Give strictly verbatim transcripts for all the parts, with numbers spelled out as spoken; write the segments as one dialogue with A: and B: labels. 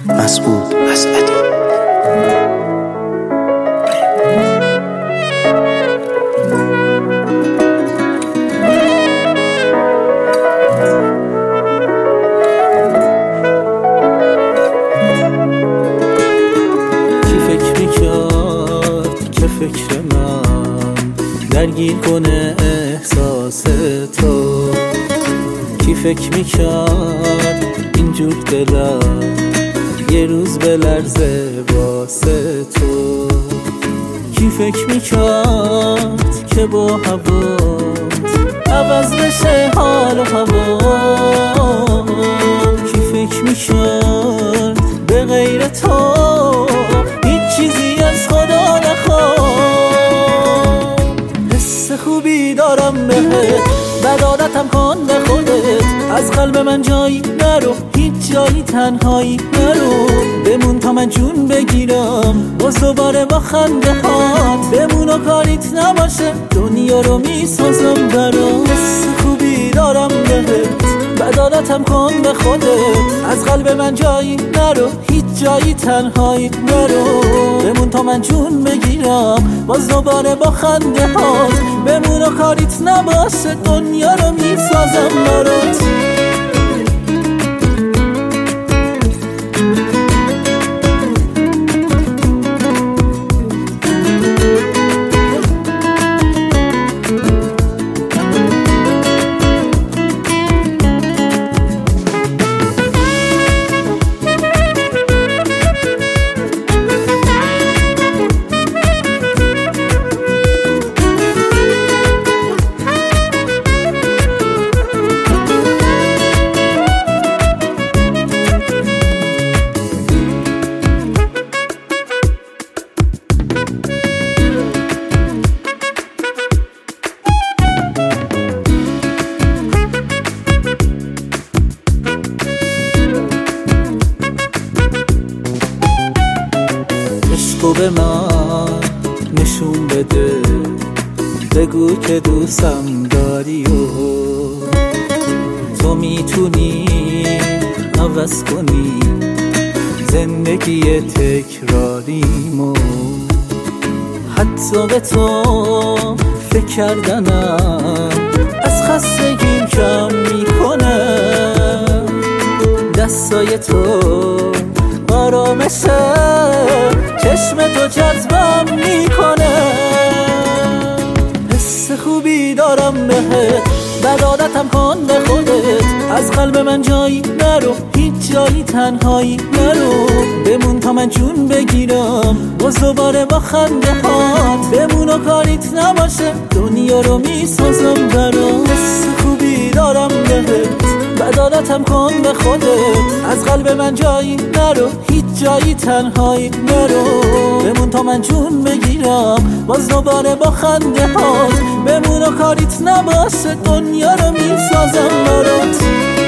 A: مسعود اسعدی.
B: کی فکر میکرد که فکر من درگیر کنه احساس تو؟ کی فکر میکرد اینجور دلم یه روز بلرزه واسه تو؟ کی فکر میکرد که با هوات عوض بشه حال و هوا؟ کی فکر میکرد به غیر تو هیچ چیزی از خدا نخواد؟ حس خوبی دارم بهت، بد عادتم کن به خودت، از قلب من جایی نرو، هیچ جایی تنهایی نرو، بمون تا من جون بگیرم باز دوباره با خنده هات، بمون و کاریت نباشه دنیا رو میسازم برات. حس خوبی دارم بهت، بد عادتم کن به خودت، از قلب من جایی نرو، هیچ جایی تنهایی نرو، بمون تا من جون بگیرم باز دوباره با خنده هات، بمون و کاریت نباشه دنیا رو میسازم برات. عشقو به من نشون بده، بگو که دوستم داری و تو میتونی عوض کنی زندگی تکراریمو. حتی به تو فکر کردنم از خستگیم کم میکنه، دستای تو آرامشه چشم تو جذبم میکنه. حس خوبی دارم بهت، بد عادتم کن به خودت، از قلب من جایی نرو، هیچ جایی تنهایی نرو، بمون تا من جون بگیرم باز دوباره با خنده هات، بمون و کاریت نباشه دنیا رو میسازم برات. حس خوبی دارم بهت، بد عادتم کن به خودت، از قلب من جایی نرو، هیچ جایی تنهایی نرو، بمون تا من جون بگیرم باز دوباره با خنده هات، بمون و کاریت نباشه دنیا رو میسازم برات.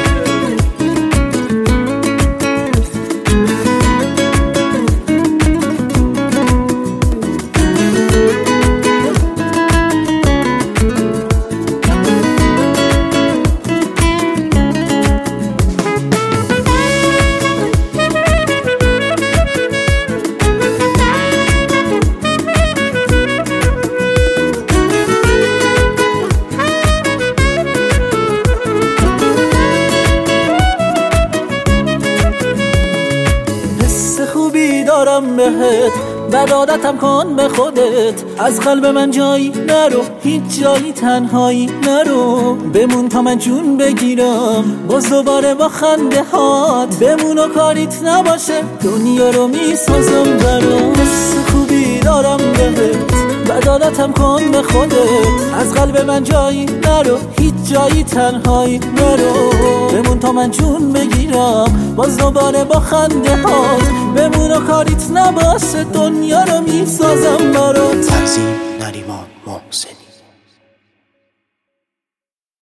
B: خوبی دارم بهت، بد عادتم کن به خودت، از قلب من جایی نرو، هیچ جایی تنهایی نرو، بمون تا من جون بگیرم باز دوباره با خنده هات، بمون و کاریت نباشه دنیا رو میسازم برات. حس خوبی دارم بهت، بد عادتم کن به خودت، از قلب من جایی نرو، هیچ جایی تنهایی نرو، بمون تا من جون بگیرم باز دوباره با خنده هات، بمون و کاریت نباشه دنیا رو میسازم برات.
A: تنظیم نریمان محسنی.